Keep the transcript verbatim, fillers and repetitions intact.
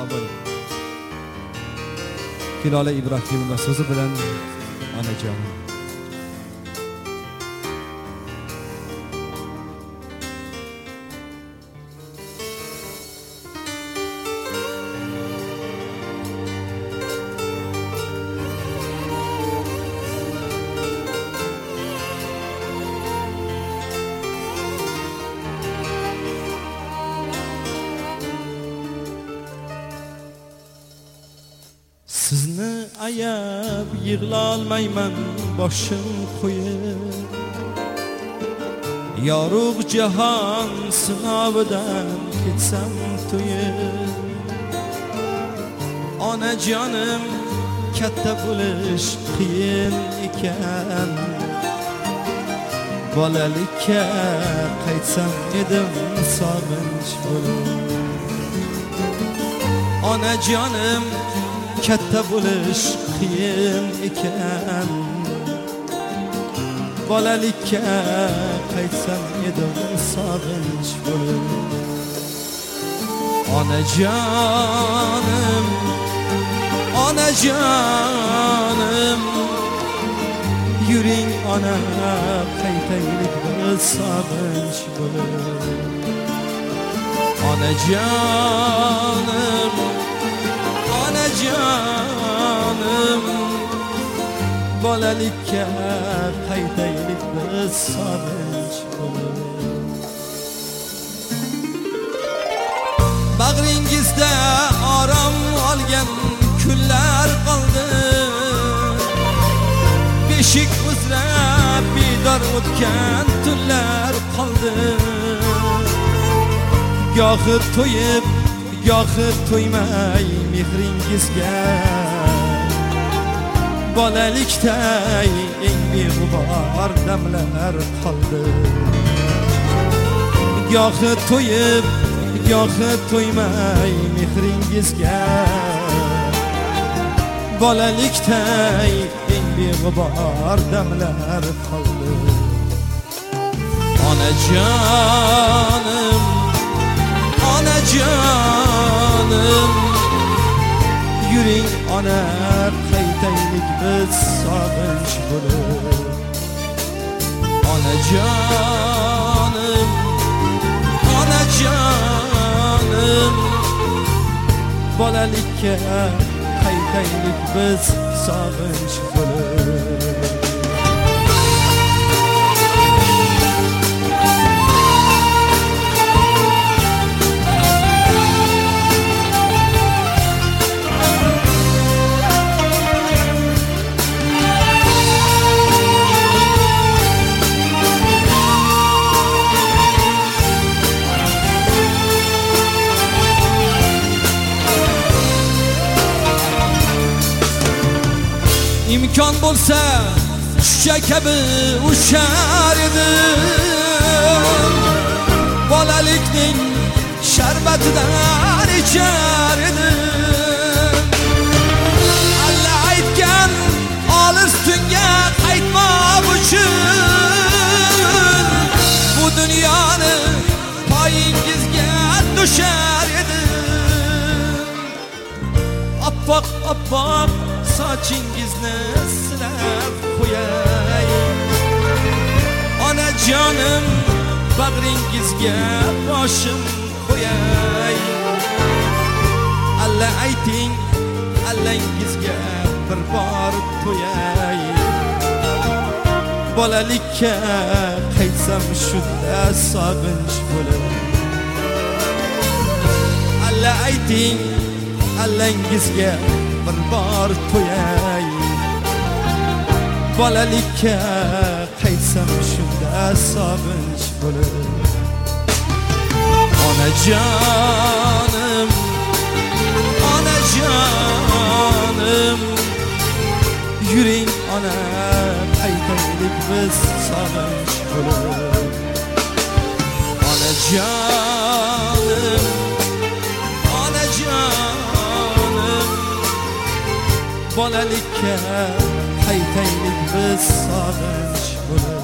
sog' bo'ling. Hilola Ibrohimova so'zi bilan onajonim. Sizni ayab yig'lolmayman boshim qo'yib, yorug' jahon sinovidan ketsam to'yib. Onajonim katta bo'lish qiyin ekan, bolalikka qaytsam edim sog'inch bo'lib. Onajonim katta bo'lish qiyin ekan, bolalikka qaytsam edim sog'inch bo'lib. Onajonim, onajonim, yuring ona qaytaylik biz sog'inch bo'lib. Onajonim, onajonim, bolalikka qaytaylik biz sog'inch bo'lib. Bag'ringizda orom olgan kunlar qoldi, beshik uzra bedor o'tgan tunlar qoldi. Gohi to'yib, gohi to'ymay mehringizga, bolalikday eng beg'ubor damlar qoldi. Gohi to'yib, gohi to'ymay mehringizga, bolalikday eng beg'ubor damlar qoldi. Onajonim, onajonim, yuring ona qaytaylik biz sog'inch bo'lib. Onajonim, onajonim, bolalikka qaytaylik biz sog'inch bo'lib. İmkan bo'lsa shusha kabi ushar edim, bolalikning sharbatidan ichar edim. Alla aytgan olis tunga qaytmoq uchun, bu dunyoni poyingizga tushar edim. Oppoq oppoq sochingizni silab qo'yay, onajonim bag'ringizga boshim qo'yay. Alla ayting, allangizga bir bor to'yay, bolalikka qaytsam shunda sog'inch bo'lib. Alla ayting, allangizga bir bor to'yay, bolalikka qaytsam shunda sog'inch bo'lib. Onajonim, onajonim, yuring ona qaytaylik biz sog'inch bo'lib. Onajonim, onajonim, bolalikka qaytaylik biz sog'inch bo'lib.